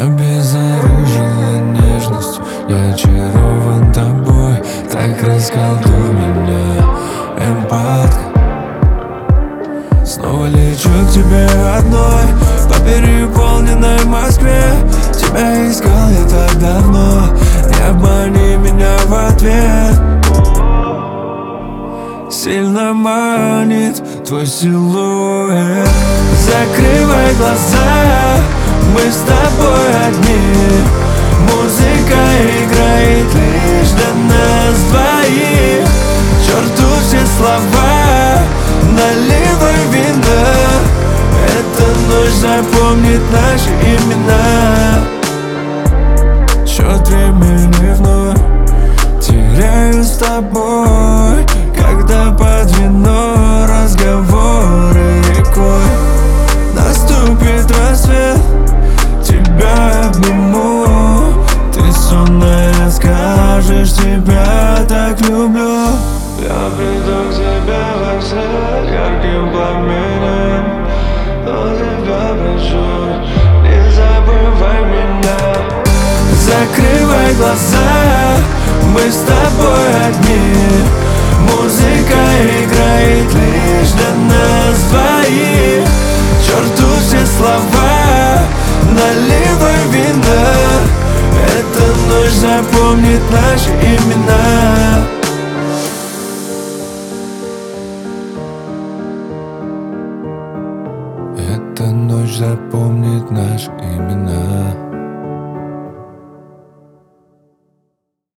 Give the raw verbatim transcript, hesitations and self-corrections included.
Обезоружила нежность, я очарован тобой. Так расколдуй меня, эмпатка. Снова лечу к тебе одной по переполненной Москве. Тебя искал я так давно, не обмани меня в ответ. Сильно манит твой силуэт. Закрывай глаза, мы с тобой одни. Музыка играет лишь для нас двоих. К черту все слова, наливай вина. Эта ночь запомнит наши имена. Счет времени вновь теряю с тобой, когда под вино разговоры рекой. Наступит рассвет, тебя обниму. Ты сонная скажешь, тебя так люблю. Я приду к тебе во все ярким пламенем, но тебя прошу, не забывай меня. Закрывай глаза, мы с тобой одни. Музыка играет лишь для нас двоих. К черту все слова, наливай вина. Эта ночь запомнит наши имена. Эта ночь запомнит наши имена.